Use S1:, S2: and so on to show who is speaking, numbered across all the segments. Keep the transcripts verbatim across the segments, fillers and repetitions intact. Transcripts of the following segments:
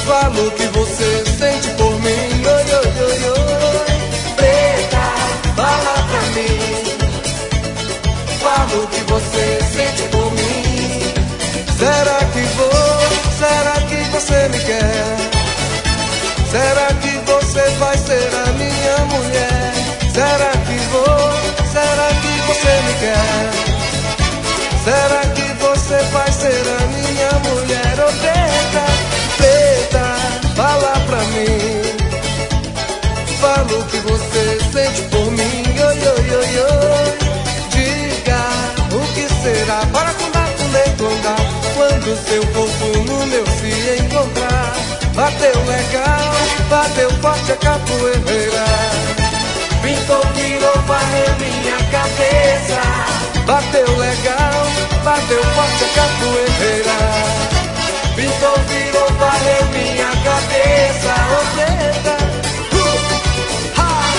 S1: Fala o que você sente por mim. Oi, oi, oi, oi. Preta, fala pra mim. Fala o que você sente por mim. Será que vou? Será que você me quer? Será que você vai ser a minha mulher? Será que vou? Será que você me quer? Será que você vai ser a minha mulher? Oh, preta, preta, fala pra mim. Fala o que você sente por mim. Oi, oi, oi, oi. Diga o que será para contar, contar, contar. Quando seu corpo no meu se encontrar. Bateu legal, bateu forte a capoeira. Pintou, virou, varreu minha cabeça. Bateu legal, bateu forte a capoeira. Pintou, virou, varreu minha cabeça. Oh, preta, uh, ha.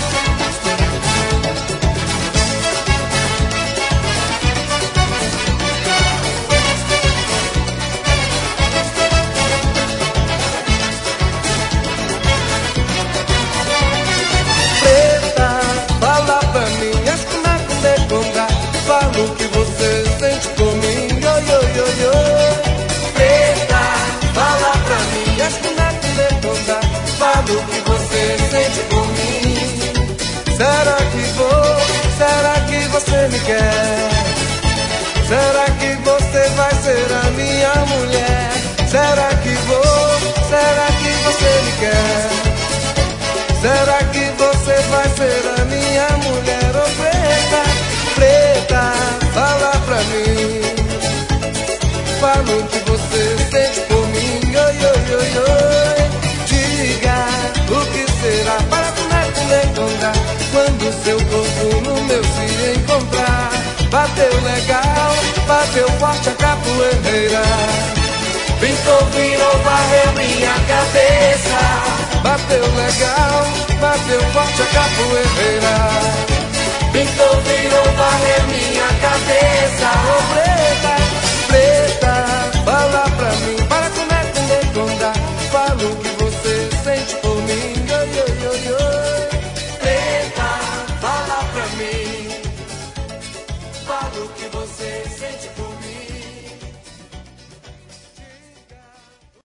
S1: Preta, fala pra mim, as que me conde contar. Fala o que você sente por mim. Oi, oi, oi, oi. Preta, fala pra mim, as que me conde contar. Fala o que você sente por mim. Será que vou? Será que você me quer? Será que você vai ser a minha mulher? Será que vou? Será que você me quer? Será que você vai ser a minha mulher? Oh, preta, preta, fala pra mim. Fala o que você sente por mim. Oi, oi, oi, oi. Diga o que será para comer, comer, contar. Quando seu corpo no meu se encontrar. Bateu legal, bateu forte a capoeira. Pintou, virou, varreu minha cabeça. Bateu legal, bateu forte a capoeira. Pintou, virou, varreu minha cabeça. Oh, preta, preta, fala pra mim.